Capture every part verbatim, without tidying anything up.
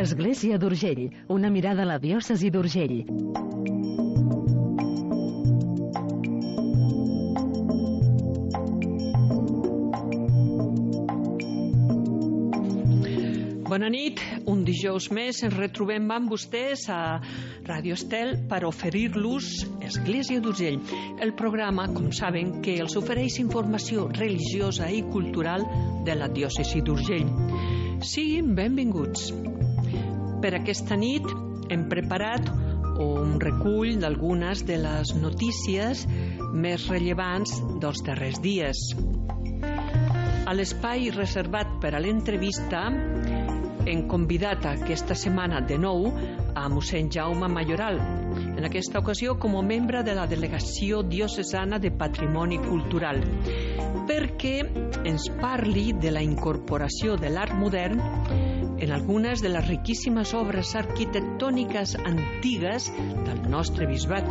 Església d'Urgell, una mirada a la diòcesi d'Urgell. Bona nit, un dijous més ens retrobem amb vostès a Ràdio Estel per oferir-los Església d'Urgell, el programa, com saben, que els ofereix informació religiosa i cultural de la diòcesi d'Urgell. Siguin benvinguts. Per aquesta nit hem preparat un recull d'algunes de les notícies més rellevants dels darrers dies. A l'espai reservat per a l'entrevista hem convidat aquesta setmana de nou a mossèn Jaume Mayoral, en aquesta ocasió com a membre de la Delegació Diocesana de Patrimoni Cultural, perquè ens parli de la incorporació de l'art modern en algunes de les riquíssimes obres arquitectòniques antigues del nostre bisbat.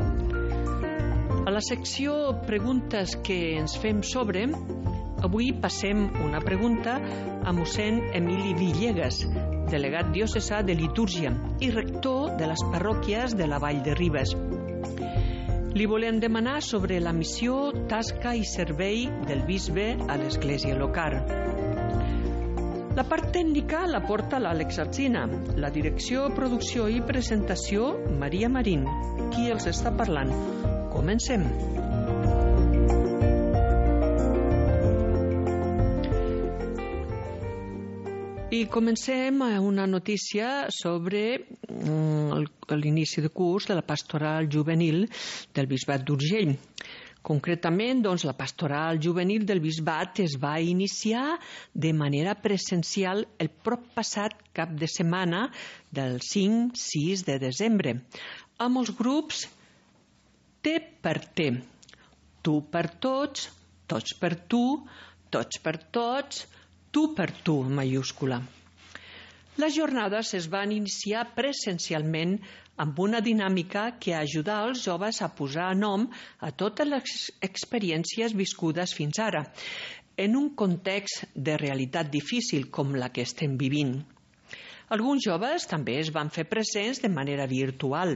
A la secció Preguntes que ens fem sobre, avui passem una pregunta a mossèn Emili Villegas, delegat diocesà de litúrgia i rector de les parròquies de la Vall de Ribes. Li volem demanar sobre la missió, tasca i servei del bisbe a l'església local. La part tècnica la porta l'Àlex Alsina, la direcció, producció i presentació Maria Marín. Qui els està parlant? Comencem. I comencem amb una notícia sobre l'inici de curs de la pastoral juvenil del bisbat d'Urgell. Concretament, doncs, la pastoral juvenil del bisbat es va iniciar de manera presencial el prop passat cap de setmana del cinc sis de desembre, amb els grups T per T, tu per tots, tots per tu, tots per tots, tu per tu, en mayúscula. Les jornades es van iniciar presencialment amb una dinàmica que ajuda els joves a posar nom a totes les experiències viscudes fins ara, en un context de realitat difícil com la que estem vivint. Alguns joves també es van fer presents de manera virtual.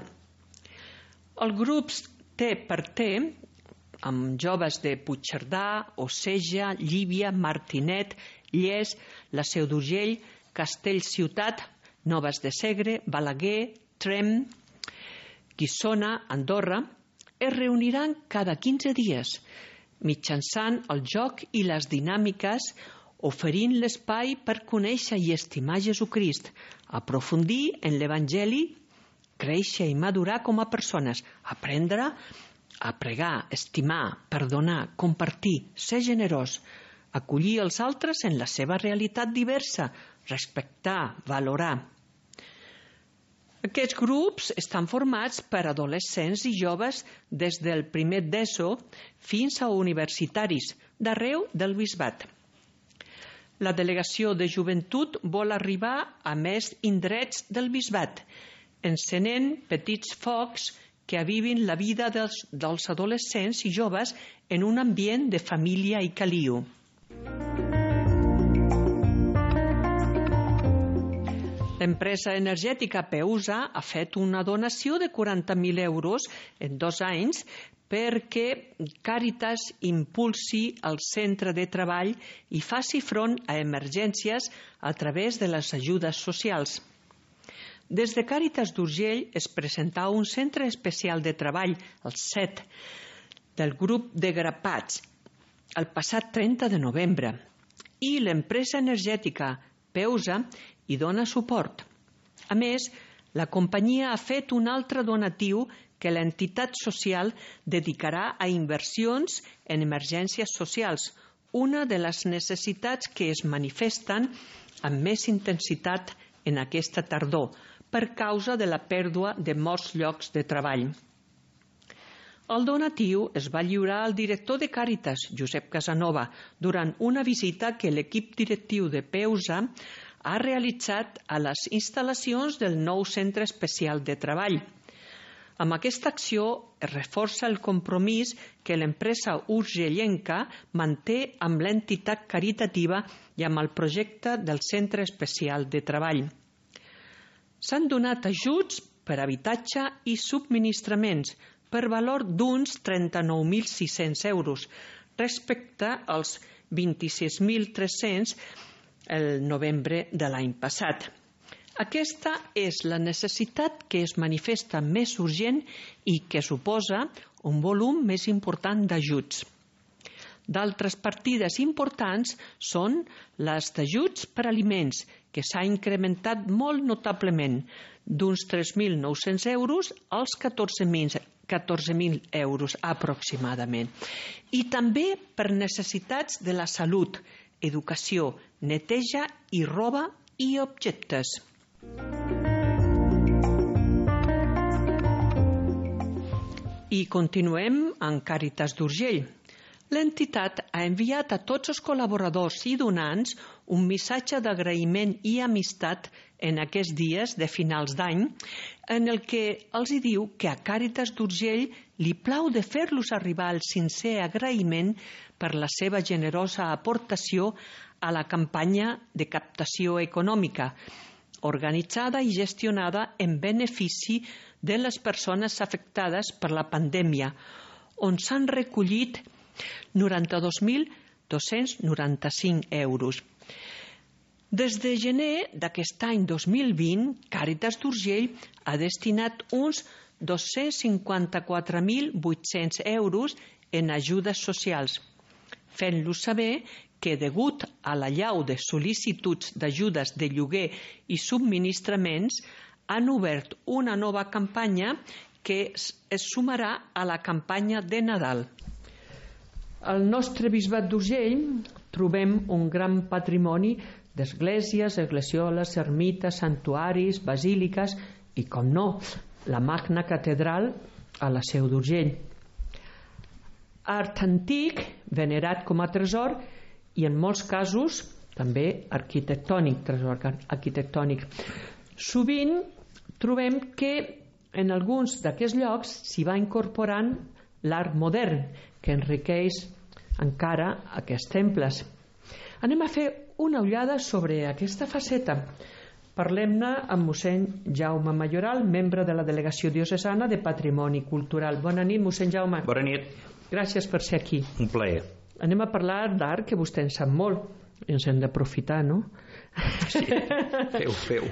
Els grups T per T, amb joves de Puigcerdà, Oceja, Llívia, Martinet, Lles, la Seu d'Urgell, Castellciutat, Noves de Segre, Balaguer, Tremp, Guissona, Andorra, es reuniran cada quinze dies, mitjançant el joc i les dinàmiques, oferint l'espai per conèixer i estimar Jesucrist, aprofundir en l'Evangeli, créixer i madurar com a persones, aprendre a pregar, estimar, perdonar, compartir, ser generós, acollir els altres en la seva realitat diversa, respectar, valorar. Aquests grups estan formats per adolescents i joves des del primer d'ESO fins a universitaris d'arreu del bisbat. La delegació de joventut vol arribar a més indrets del bisbat, encenent petits focs que avivin la vida dels, dels adolescents i joves en un ambient de família i caliu. L'empresa energètica Peusa ha fet una donació de quaranta mil euros en dos anys perquè Càritas impulsi el centre de treball i faci front a emergències a través de les ajudes socials. Des de Càritas d'Urgell es presentà un centre especial de treball, el C E T, del grup de grapats, el passat trenta de novembre, i l'empresa energètica Peusa hi dona suport. A més, la companyia ha fet un altre donatiu que l'entitat social dedicarà a inversions en emergències socials, una de les necessitats que es manifesten amb més intensitat en aquesta tardor, per causa de la pèrdua de molts llocs de treball. El donatiu es va lliurar al director de Càritas, Josep Casanova, durant una visita que l'equip directiu de Peusa ha realitzat a les instal·lacions del nou centre especial de treball. Amb aquesta acció es reforça el compromís que l'empresa urgellenca manté amb l'entitat caritativa i amb el projecte del centre especial de treball. S'han donat ajuts per habitatge i subministraments per valor d'uns trenta-nou mil sis-cents euros respecte als vint-i-sis mil tres-cents el novembre de l'any passat. Aquesta és la necessitat que es manifesta més urgent i que suposa un volum més important d'ajuts. D'altres partides importants són les d'ajuts per aliments, que s'ha incrementat molt notablement, d'uns tres mil nou-cents euros als catorze mil euros aproximadament. I també per necessitats de la salut, educació, neteja i roba i objectes. I continuem amb Càritas d'Urgell. L'entitat ha enviat a tots els col·laboradors i donants un missatge d'agraïment i amistat en aquests dies de finals d'any, en el que els diu que a Càritas d'Urgell li plau de fer-los arribar el sincer agraïment per la seva generosa aportació a la campanya de captació econòmica, organitzada i gestionada en benefici de les persones afectades per la pandèmia, on s'han recollit noranta-dos mil dos-cents noranta-cinc euros. Des de gener d'aquest any dos mil vint, Càritas d'Urgell ha destinat uns dos-cents cinquanta-quatre mil vuit-cents euros en ajudes socials, fent-los saber que, degut a l'allau de sol·licituds d'ajudes de lloguer i subministraments, han obert una nova campanya que es sumarà a la campanya de Nadal. Al nostre bisbat d'Urgell trobem un gran patrimoni d'esglésies, esglesioles, ermites, santuaris, basíliques i, com no, la magna catedral a la Seu d'Urgell. Art antic, venerat com a tresor i, en molts casos, també arquitectònic, tresor arquitectònic. Sovint trobem que en alguns d'aquests llocs s'hi va incorporant l'art modern, que enriqueix encara aquests temples. Anem a fer una ullada sobre aquesta faceta. Parlem-ne amb mossèn Jaume Mayoral, membre de la Delegació Diocesana de Patrimoni Cultural. Bona nit, mossèn Jaume. Bona nit. Gràcies per ser aquí. Un plaer. Anem a parlar d'art, que vostè en sap molt. Ens hem d'aprofitar, no? Sí, feu, feu.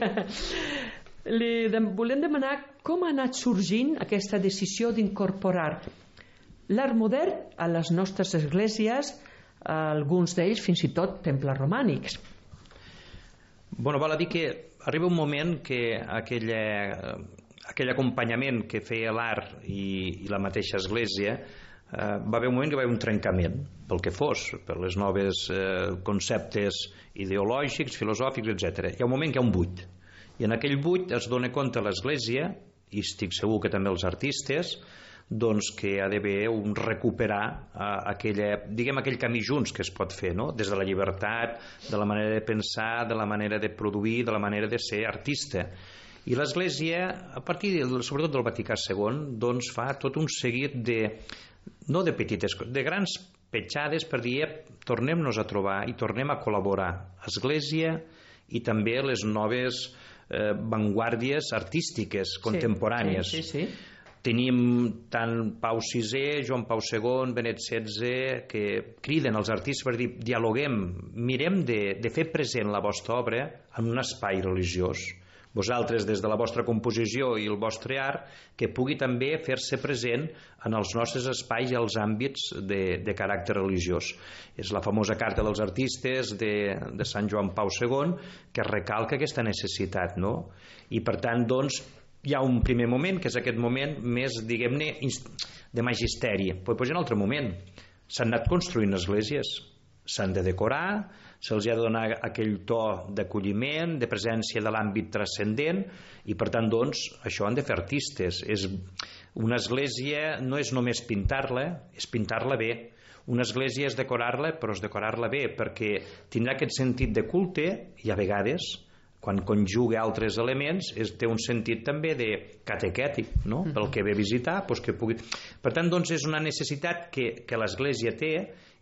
Li volem demanar com ha anat sorgint aquesta decisió d'incorporar l'art modern a les nostres esglésies, alguns d'ells fins i tot temples romànics. Bueno, val a dir que arriba un moment que aquella, aquell acompanyament que feia l'art i, i la mateixa església, eh, va haver un moment que va haver un trencament, pel que fos, per les noves eh, conceptes ideològics, filosòfics, etcètera. Hi ha un moment que hi ha un buit, i en aquell buit es dona compte l'església, i estic segur que també els artistes, doncs que ha d'haver un recuperar eh, aquella, diguem, aquell camí junts que es pot fer, no? Des de la llibertat, de la manera de pensar, de la manera de produir, de la manera de ser artista. I l'Església, a partir de, sobretot del Vaticà segon, doncs fa tot un seguit de, no de petites, de grans petjades per dir, tornem-nos a trobar i tornem a col·laborar. Església i també les noves eh, vanguardies artístiques contemporànies. Sí, sí, sí. Tenim tant Pau sisè, Joan Pau segon, Benet setze, que criden als artistes per dir, dialoguem, mirem de, de fer present la vostra obra en un espai religiós. Vosaltres, des de la vostra composició i el vostre art, que pugui també fer-se present en els nostres espais i els àmbits de, de caràcter religiós. És la famosa Carta dels Artistes de, de Sant Joan Pau segon, que recalca aquesta necessitat, no? I per tant, doncs, hi ha un primer moment, que és aquest moment més, diguem-ne, de magisteri. Però hi ha un altre moment. S'han anat construint esglésies, s'han de decorar, se'ls ha de donar aquell to d'acolliment, de presència de l'àmbit transcendent, i per tant, doncs, això han de fer artistes. És, una església no és només pintar-la, és pintar-la bé. Una església és decorar-la, però és decorar-la bé, perquè tindrà aquest sentit de culte, i a vegades, quan conjuga altres elements, és, té un sentit també de catequètic, no? Pel que ve a visitar, doncs que pugui... Per tant, doncs, és una necessitat que, que l'Església té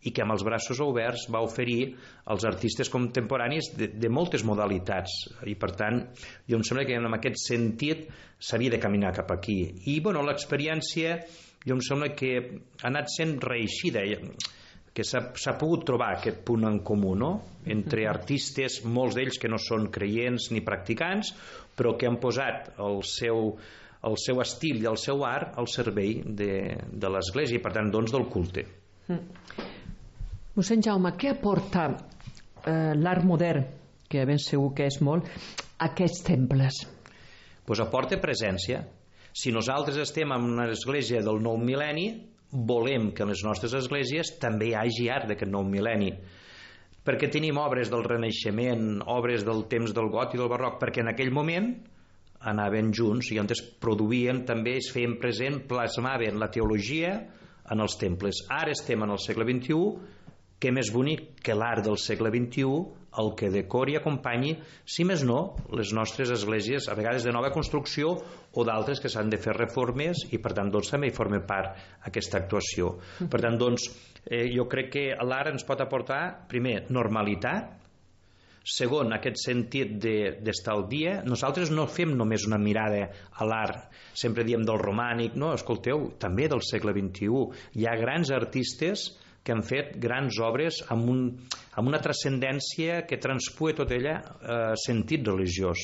i que amb els braços oberts va oferir als artistes contemporanis de, de moltes modalitats, i per tant jo em sembla que en aquest sentit s'havia de caminar cap aquí. I bueno, l'experiència jo em sembla que ha anat sent reeixida, que s'ha pogut trobar aquest punt en comú, no? Entre artistes, molts d'ells que no són creients ni practicants, però que han posat el seu, el seu estil i el seu art al servei de, de l'Església i per tant doncs del culte. Mossèn Jaume, què aporta eh, l'art modern, que ben segur que és molt, a aquests temples? Pues aporta presència. Si nosaltres estem en una església del nou mil·lenni, volem que en les nostres esglésies també hi hagi art d'aquest nou mil·lenni, perquè tenim obres del Renaixement, obres del temps del got i del barroc, perquè en aquell moment anaven junts i on es produïen també, es feien present, plasmaven la teologia en els temples. Ara estem en el segle vint-i-u, què més bonic que l'art del segle vint-i-u el que decori i acompanyi, si més no, les nostres esglésies, a vegades de nova construcció o d'altres que s'han de fer reformes, i per tant doncs, també hi forma part aquesta actuació. Per tant doncs, eh, jo crec que l'art ens pot aportar, primer, normalitat, segon, aquest sentit d'estar al dia. Nosaltres no fem només una mirada a l'art, sempre diem del romànic, no, escolteu, també del segle vint-i-u. Hi ha grans artistes que han fet grans obres amb, un, amb una transcendència que transpua tot ella eh, sentit religiós.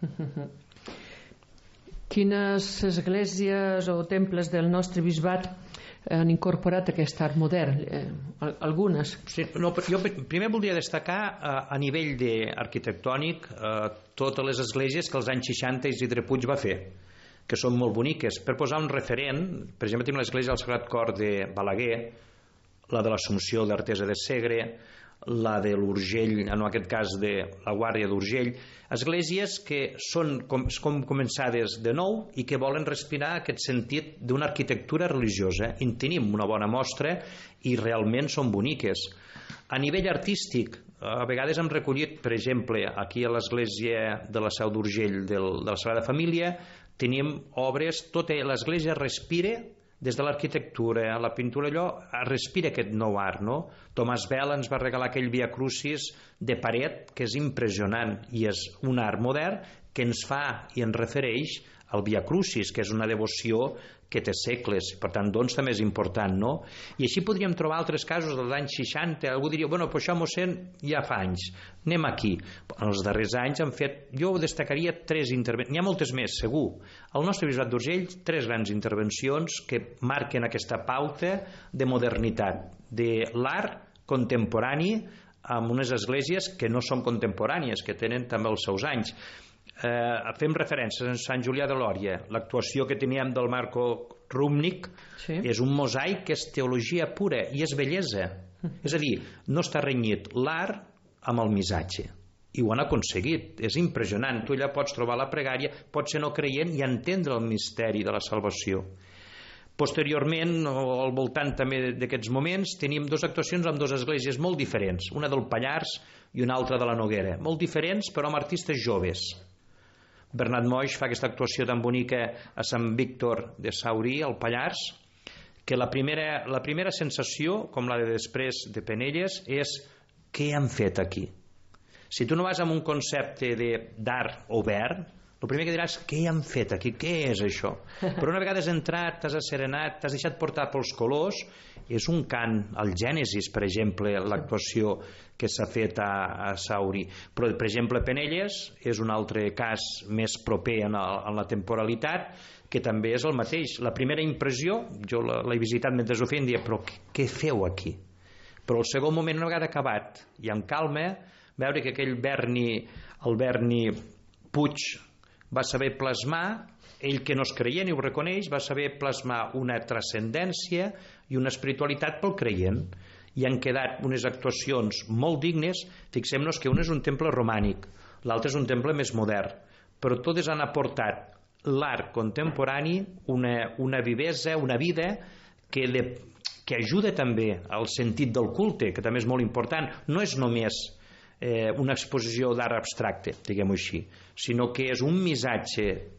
Quines esglésies o temples del nostre bisbat han incorporat aquest art modern? Eh, algunes? Sí, no, jo primer voldria destacar eh, a nivell de arquitectònic eh, totes les esglésies que als anys seixanta Isidre Puig va fer, que són molt boniques. Per posar un referent, per exemple, tenim l'església del Sagrat Cor de Balaguer, la de l'Assumpció d'Artesa de Segre, la de l'Urgell, en aquest cas de la Guàrdia d'Urgell, esglésies que són com, com començades de nou i que volen respirar aquest sentit d'una arquitectura religiosa. En tenim una bona mostra i realment són boniques. A nivell artístic, a vegades hem recollit, per exemple, aquí a l'església de la Seu d'Urgell de la Sagrada Família, tenim obres, tota l'església respira des de l'arquitectura, la pintura, allò, respira aquest nou art, no? Tomàs Bel ens va regalar aquell Via Crucis de paret, que és impressionant, i és un art modern que ens fa i ens refereix al Via Crucis, que és una devoció que té segles, per tant, doncs, també és important, no? I així podríem trobar altres casos dels anys seixanta, algú diria, bueno, però això, mossèn, ja fa anys, anem aquí. En els darrers anys han fet, jo destacaria tres intervencions, n'hi ha moltes més, segur. Al nostre bisbat d'Urgell, tres grans intervencions que marquen aquesta pauta de modernitat, de l'art contemporani amb unes esglésies que no són contemporànies, que tenen també els seus anys. Eh, fem referències a Sant Julià de Lòria, l'actuació que teníem del Marco Rumnik, sí. És un mosaic que és teologia pura i és bellesa, mm. És a dir, no està renyit l'art amb el missatge, i ho han aconseguit, és impressionant. Tu allà pots trobar la pregària, pots ser no creient i entendre el misteri de la salvació. Posteriorment, al voltant també d'aquests moments, tenim dues actuacions amb dues esglésies molt diferents, una del Pallars i una altra de la Noguera, molt diferents però amb artistes joves. Bernat Moix fa aquesta actuació tan bonica a Sant Víctor de Saurí, al Pallars, que la primera, la primera sensació, com la de després de Penelles, és què han fet aquí? Si tu no vas amb un concepte d'art obert, el primer que diràs, què han fet aquí? Què és això? Però una vegada has entrat, t'has asserenat, t'has deixat portar pels colors, és un cant, el Gènesis, per exemple, l'actuació que s'ha fet a, a Saurí. Però, per exemple, Penelles és un altre cas més proper en, el, en la temporalitat, que també és el mateix. La primera impressió, jo l'he visitat mentre ho feien, dia, però què, què feu aquí? Però el segon moment, una vegada acabat, i amb calma, veure que aquell Berni, el Berni Puig, va saber plasmar, ell que no es creient i ho reconeix, va saber plasmar una transcendència i una espiritualitat pel creient, i han quedat unes actuacions molt dignes. Fixem-nos que un és un temple romànic, l'altre és un temple més modern, però totes han aportat l'art contemporani, una, una vivesa, una vida que, de, que ajuda també al sentit del culte, que també és molt important. No és només eh, una exposició d'art abstracte, diguem-ho així, sinó que és un missatge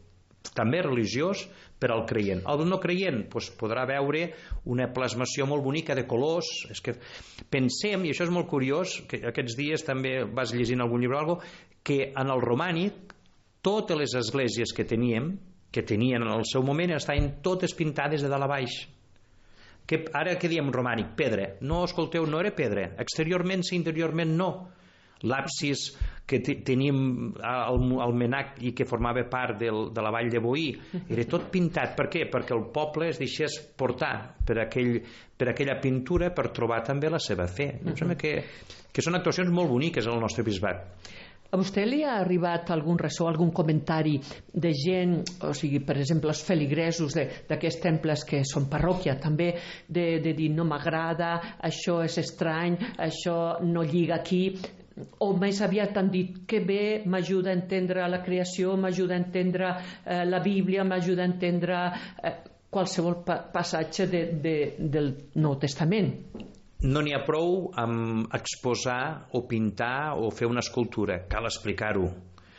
també religiós per al creient. El no creient doncs, podrà veure una plasmació molt bonica de colors. És que pensem, i això és molt curiós, que aquests dies també vas llegint algun llibre o alguna cosa, que en el romànic totes les esglésies que teníem, que tenien en el seu moment, estaven totes pintades de dalt a baix. Que ara que diem romànic? Pedra. No, escolteu, no era pedra. Exteriorment sí, interiorment no. L'absis que tenim al, al Menac i que formava part del, de la vall de Boí era tot pintat. Per què? Perquè el poble es deixés portar per, aquell, per aquella pintura per trobar també la seva fe. Em sembla que, que són actuacions molt boniques al nostre bisbat. A vostè li ha arribat algun ressò, algun comentari de gent, o sigui, per exemple, els feligresos d'aquests temples que són parròquia, també de, de dir no m'agrada, això és estrany, això no lliga aquí, o més aviat han dit que bé, m'ajuda a entendre la creació, m'ajuda a entendre eh, la Bíblia, m'ajuda a entendre eh, qualsevol pa passatge de, de, del Nou Testament. No n'hi ha prou amb exposar o pintar o fer una escultura, cal explicar-ho.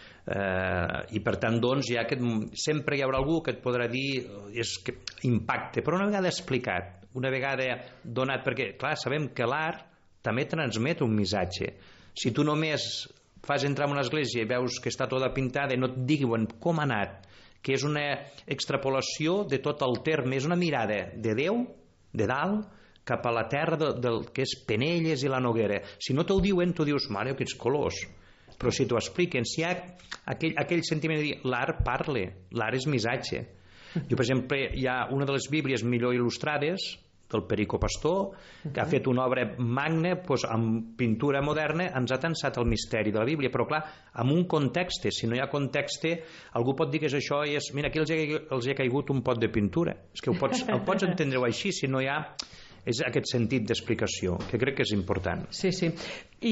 Eh, i per tant doncs ja que sempre hi haurà algú que et podrà dir és que impacte, però una vegada explicat, una vegada donat, perquè clar, sabem que l'art també transmet un missatge. Si tu només fas entrar en una església i veus que està tota pintada i no et diuen com ha anat, que és una extrapolació de tot el terme, és una mirada de Déu, de dalt, cap a la terra del, del que és Penelles i la Noguera. Si no t'ho diuen, tu dius, mare, aquests colors. Però si t'ho expliquen, si hi ha aquell, aquell sentiment de dir, l'art parla, l'art és missatge. Jo, per exemple, hi ha una de les bíblies millor il·lustrades, del Perico Pastor, que ha fet una obra magna, doncs, amb pintura moderna, ens ha tensat el misteri de la Bíblia, però clar, amb un context. Si no hi ha context, algú pot dir que és això i és, mira, aquí els ha, els ha caigut un pot de pintura. És que ho pots, el pots entendre-ho així, si no hi ha és aquest sentit d'explicació, que crec que és important. Sí, sí. I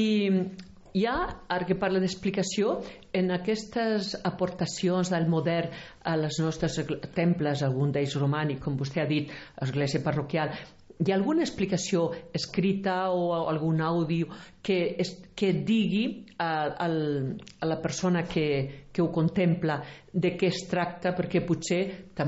hi ha, ara que parla d'explicació, en aquestes aportacions del modern a les nostres temples, algun d'ells romànic, com vostè ha dit, església parroquial, hi ha alguna explicació escrita o algun àudio que, es, que digui a, a, a la persona que, que ho contempla de què es tracta, perquè potser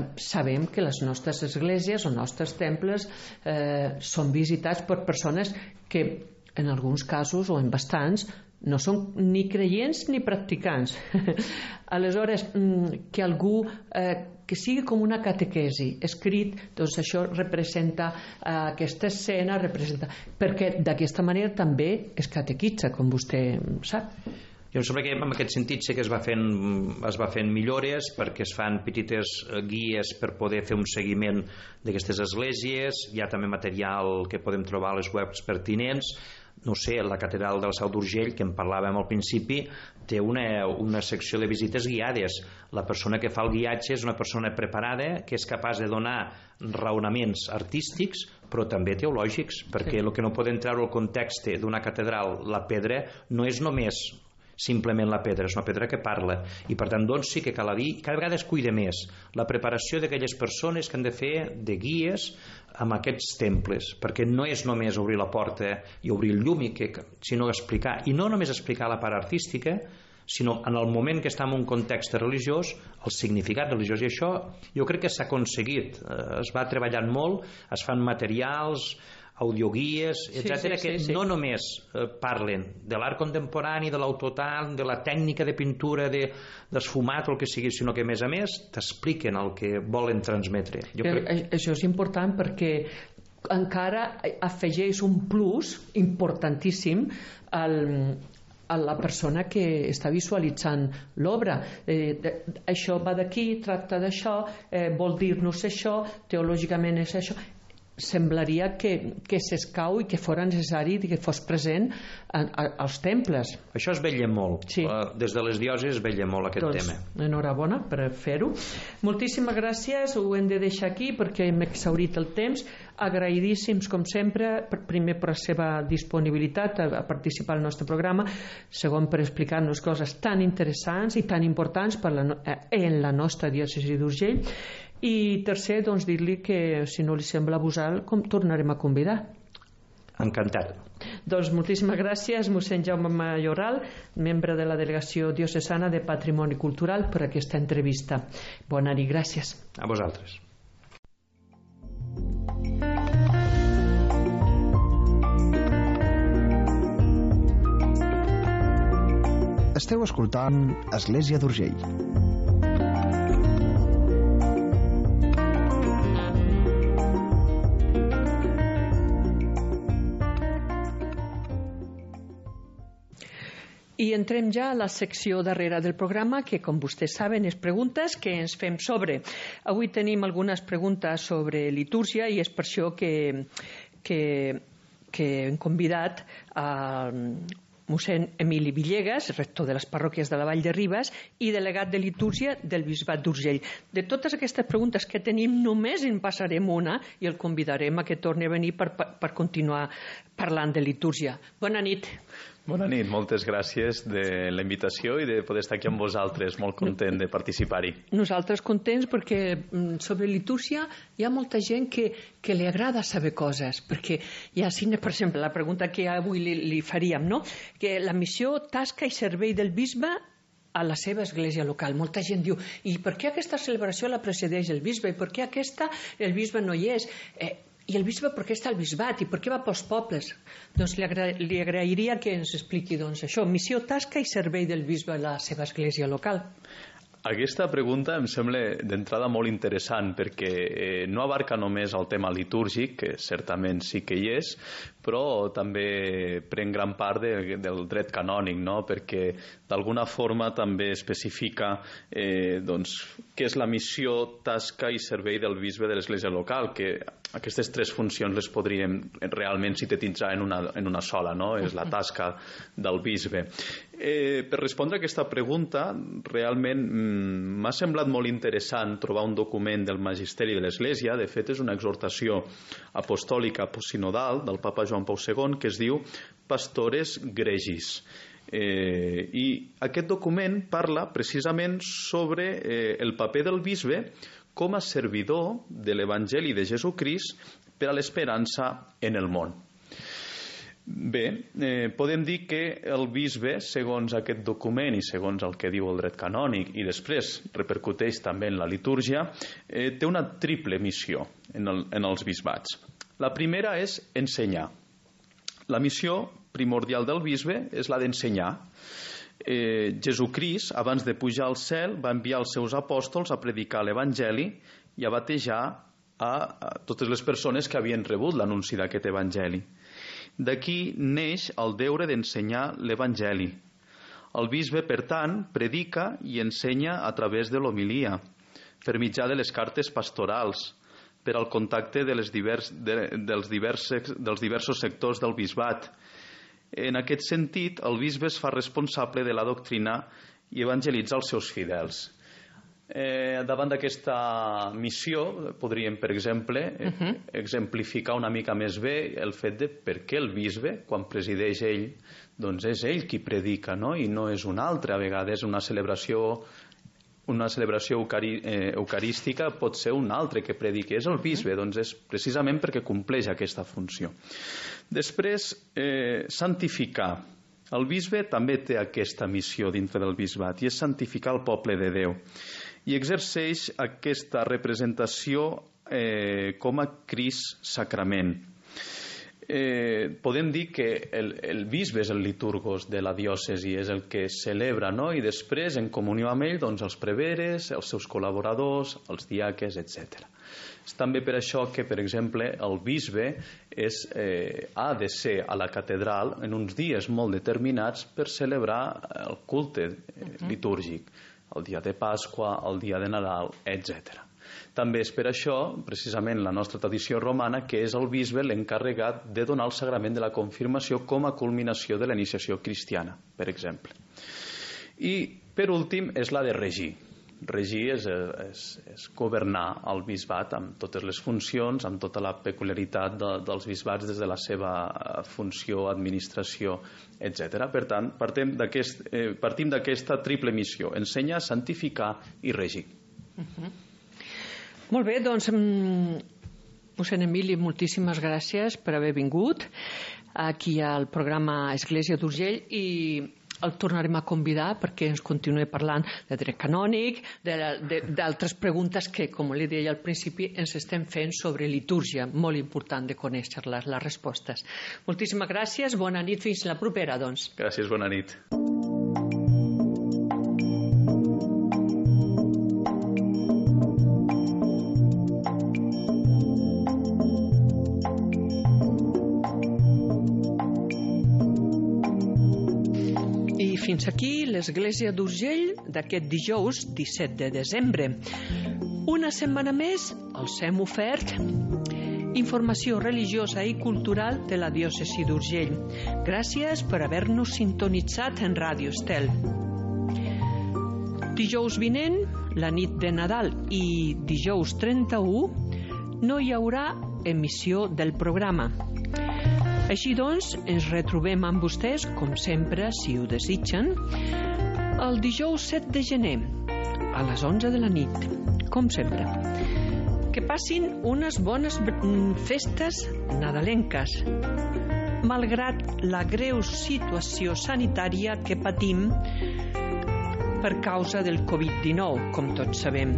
sabem que les nostres esglésies o nostres temples eh, són visitats per persones que en alguns casos o en bastants no són ni creients ni practicants. Aleshores, que algú eh, que sigui com una catequesi escrit, doncs això representa eh, aquesta escena, representa, perquè d'aquesta manera també es catequitza, com vostè sap. Jo em sembla que en aquest sentit sí que es va fent, es va fent millores, perquè es fan petites guies per poder fer un seguiment d'aquestes esglésies. Hi ha també material que podem trobar a les webs pertinents. No sé, la catedral del Sau d'Urgell, que en parlàvem al principi, té una, una secció de visites guiades. La persona que fa el guiatge és una persona preparada, que és capaç de donar raonaments artístics, però també teològics, perquè el que no podem treure el context d'una catedral, la pedra, no és només simplement la pedra, és una pedra que parla, i per tant doncs sí que cal dir, cada vegada es cuida més la preparació d'aquelles persones que han de fer de guies amb aquests temples, perquè no és només obrir la porta i obrir el llum, que, sinó explicar, i no només explicar la part artística, sinó en el moment que està en un context religiós, el significat religiós, i això jo crec que s'ha aconseguit, es va treballant molt, es fan materials, audioguies, etcètera, sí, sí, que sí, sí. no només eh, parlen de l'art contemporani, de l'autotal, de la tècnica de pintura, de, d'esfumat o el que sigui, sinó que a més a més t'expliquen el que volen transmetre. Jo crec... Això és important perquè encara afegeix un plus importantíssim al, a la persona que està visualitzant l'obra. Eh, això va d'aquí, tracta d'això, eh, vol dir-nos això, teològicament és això. Semblaria que, que s'escau i que fos necessari que fos present a, a, als temples. Això es vetlla molt. Sí. Des de les diòcesis es vetlla molt aquest doncs, tema. Enhorabona per fer-ho. Moltíssimes gràcies, ho hem de deixar aquí perquè hem exhaurit el temps. Agraïdíssims, com sempre, primer per la seva disponibilitat a, a participar al nostre programa, segon per explicar-nos coses tan interessants i tan importants per la, en la nostra diòcesi d'Urgell, i tercer, doncs dir-li que si no li sembla abusar, com tornarem a convidar. Encantat. Doncs moltíssimes gràcies, mossèn Jaume Mayoral, membre de la Delegació Diocesana de Patrimoni Cultural, per aquesta entrevista. Bona nit, gràcies. A vosaltres. Esteu escoltant Església d'Urgell. I entrem ja a la secció darrere del programa, que, com vostès saben, és preguntes que ens fem sobre. Avui tenim algunes preguntes sobre litúrgia i és per això que, que, que hem convidat a mossèn Emili Villegas, rector de les parròquies de la Vall de Ribes i delegat de litúrgia del Bisbat d'Urgell. De totes aquestes preguntes que tenim, només en passarem una i el convidarem a que torni a venir per, per continuar parlant de litúrgia. Bona nit. Bona nit, moltes gràcies de la invitació i de poder estar aquí amb vosaltres, molt content de participar-hi. Nosaltres contents perquè sobre litúrgia hi ha molta gent que, que li agrada saber coses, perquè hi ha, per exemple, la pregunta que avui li, li faríem, no? Que la missió, tasca i servei del bisbe a la seva església local. Molta gent diu, i per què aquesta celebració la precedeix el bisbe? I per què aquesta el bisbe no hi és? Eh, I el bisbe per què està al bisbat? I per què va pels pobles? Doncs li, agra li agrairia que ens expliqui doncs, això, missió, tasca i servei del bisbe a la seva església local. Aquesta pregunta em sembla d'entrada molt interessant perquè eh, no abarca només el tema litúrgic, que certament sí que hi és, però també pren gran part de, del dret canònic, no? Perquè d'alguna forma també especifica eh, doncs, què és la missió, tasca i servei del bisbe de l'església local, que aquestes tres funcions les podríem realment sintetitzar en una, en una sola, no? És la tasca del bisbe. Eh, per respondre a aquesta pregunta, realment mm, m'ha semblat molt interessant trobar un document del Magisteri de l'Església. De fet, és una exhortació apostòlica postsinodal del papa Joan Pau segon que es diu Pastores Gregis. Eh, I aquest document parla precisament sobre eh, el paper del bisbe com a servidor de l'Evangeli de Jesucrist per a l'esperança en el món. Bé, eh, podem dir que el bisbe, segons aquest document i segons el que diu el dret canònic i després repercuteix també en la litúrgia, eh, té una triple missió en, el, en els bisbats. La primera és ensenyar. La missió primordial del bisbe és la d'ensenyar. Eh, Jesucrist, abans de pujar al cel, va enviar els seus apòstols a predicar l'Evangeli i a batejar a, a totes les persones que havien rebut l'anunci d'aquest Evangeli. D'aquí neix el deure d'ensenyar l'Evangeli. El bisbe, per tant, predica i ensenya a través de l'homilia, per mitjà de les cartes pastorals, per al contacte de les divers, de, dels, diversos, dels diversos sectors del bisbat. En aquest sentit, el bisbe es fa responsable de la doctrina i evangelitza els seus fidels. Eh, davant d'aquesta missió podríem, per exemple, uh -huh. exemplificar una mica més bé el fet de per què el bisbe, quan presideix ell, doncs és ell qui predica, no? I no és un altre. A vegades una celebració una celebració eucari, eh, eucarística pot ser un altre que prediqui. És el bisbe, doncs és precisament perquè compleix aquesta funció. Després, eh, santificar. El bisbe també té aquesta missió dintre del bisbat i és santificar el poble de Déu. I exerceix aquesta representació eh, com a Crist sacrament. Eh, podem dir que el, el bisbe és el liturgos de la diòcesi, és el que celebra, no? I després, en comunió amb ell, doncs, els preveres, els seus col·laboradors, els diaques, etcètera. És també per això que, per exemple, el bisbe és, eh, ha de ser a la catedral en uns dies molt determinats per celebrar el culte eh, uh-huh. litúrgic, el dia de Pasqua, el dia de Nadal, etcètera. També és per això, precisament, la nostra tradició romana, que és el bisbe l'encarregat de donar el sagrament de la confirmació com a culminació de la iniciació cristiana, per exemple. I, per últim, és la de regir. Regir és, és, és governar el bisbat amb totes les funcions, amb tota la peculiaritat de, dels bisbats des de la seva funció, administració, etcètera. Per tant, partim d'aquest, eh, partim d'aquesta triple missió: ensenyar, santificar i regir. Uh-huh. Molt bé, doncs Mossèn Emili, moltíssimes gràcies per haver vingut aquí al programa Església d'Urgell i el tornarem a convidar perquè ens continuï parlant de dret canònic, d'altres preguntes que, com li deia al principi, ens estem fent sobre litúrgia. Molt important de conèixer-les, les respostes. Moltíssimes gràcies, bona nit, fins la propera, doncs. Gràcies, bona nit. Fins aquí l'Església d'Urgell d'aquest dijous disset de desembre. Una setmana més els hem ofert informació religiosa i cultural de la diòcesi d'Urgell. Gràcies per haver-nos sintonitzat en Ràdio Estel. Dijous vinent, la nit de Nadal i dijous trenta-u, no hi haurà emissió del programa. Així doncs, ens retrobem amb vostès, com sempre, si ho desitgen, el dijous set de gener, a les onze de la nit, com sempre. Que passin unes bones festes nadalenques, malgrat la greu situació sanitària que patim per causa del covid dinou, com tots sabem.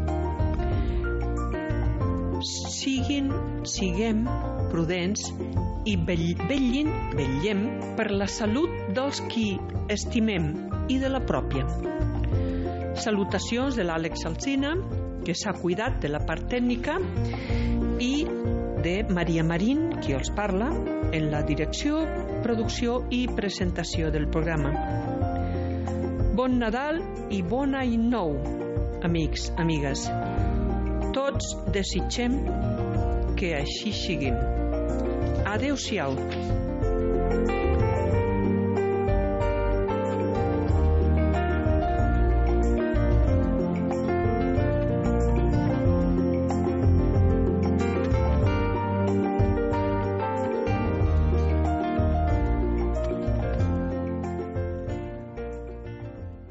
Siguin, siguem prudents i vetllin, vetllem per la salut dels qui estimem i de la pròpia. Salutacions de l'Àlex Alsina, que s'ha cuidat de la part tècnica, i de Maria Marín, qui els parla, en la direcció, producció i presentació del programa. Bon Nadal i bon any nou, amics, amigues. Tots desitgem que així sigui. Adéu-siau.